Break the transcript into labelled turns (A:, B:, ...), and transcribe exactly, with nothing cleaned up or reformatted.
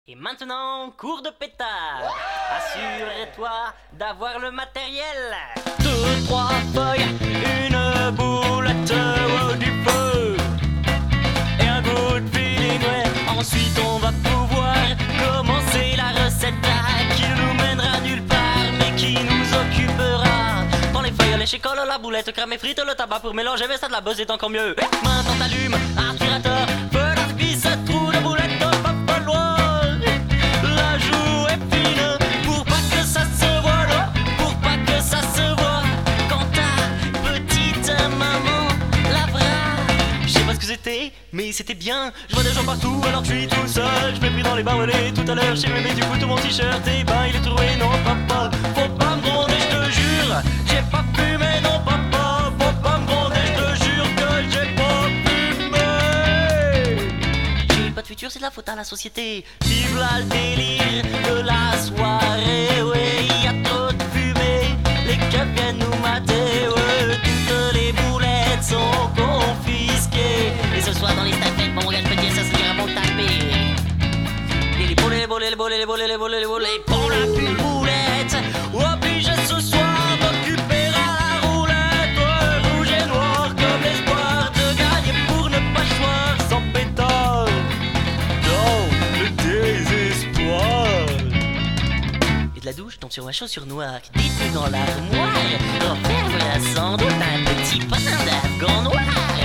A: Et maintenant, cours de pétard. Assure-toi d'avoir le matériel. Deux, trois feuilles, une boulette, oh, du feu et un good feeling, ouais. Ensuite on va pouvoir commencer la recette qui nous mènera nulle part, mais qui nous occupera. Prends les feuilles, les chicoles, la boulette, crème et frites, le tabac pour mélanger, mais ça de la buzz est encore mieux. Maintenant t'allumes, aspirateur, feu d'artifice, trou de boulette, pas falloir. La joue est fine pour pas que ça se voit, là, pour pas que ça se voit. Quand ta petite maman lavera. Je sais pas ce que c'était, mais c'était bien. Je vois des gens partout alors que je suis tout seul. Je m'ai pris dans les barbelés tout à l'heure chez mémé, du coup tout mon t-shirt, et ben il est trouvé, non papa. Faut pas me gronder, je te jure, j'ai pas fumé, non papa. Faut pas me gronder, je te jure que j'ai pas fumé. J'ai pas de futur, c'est de la faute à la société. Vive là le délire de la soirée, ouais, y a trop de fumée, les keufs viennent nous mater, ouais, toutes les boulettes sont confisquées. Et ce soir dans les stafettes, bon regarde, je peux te dire, ça se dira bon taper. Et les boulets, les boulets, les boulets, les boulets, les boulets, les boulets, pour la pure boulette, obligé ce soir d'occuper à la roulette, ouais, rouge et noir comme l'espoir de gagner pour ne pas choir sans pétard. Dans le désespoir. Et de la douche tombe sur un chaussure noire qui détruit dans l'armoire. Referme-la sans doute un petit pain d'afghan noir.